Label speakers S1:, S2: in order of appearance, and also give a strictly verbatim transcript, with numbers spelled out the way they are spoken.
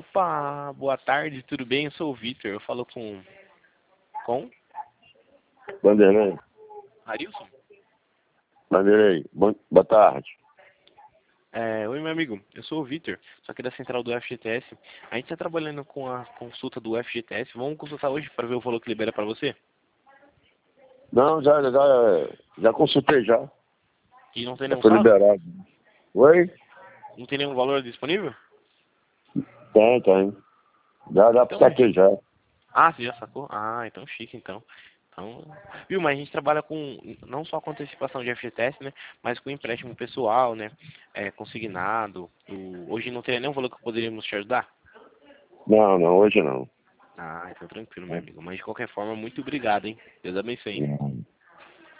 S1: Opa, boa tarde, tudo bem? Eu sou o Vitor, eu falo com... Com?
S2: Vanderlei.
S1: Arilson?
S2: Vanderlei, bom, boa tarde.
S1: É, oi, meu amigo, eu sou o Vitor, só que da central do F G T S. A gente está trabalhando com a consulta do F G T S. Vamos consultar hoje para ver o valor que libera para você?
S2: Não, já, já, já consultei já.
S1: E não tem
S2: Já
S1: nenhum
S2: foi
S1: saldo?
S2: liberado. Oi?
S1: Não tem nenhum valor disponível?
S2: Tem, tem. Já, já
S1: Então,
S2: saquei já.
S1: ah, você já sacou? Ah, então chique, então. Então, viu, mas a gente trabalha com, não só com antecipação de F G T S, né, mas com empréstimo pessoal, né, é, consignado. O, hoje não teria nenhum valor que poderíamos te ajudar?
S2: Não, não, hoje não.
S1: Ah, então tranquilo, meu amigo. Mas de qualquer forma, muito obrigado, hein. Deus abençoe, hein.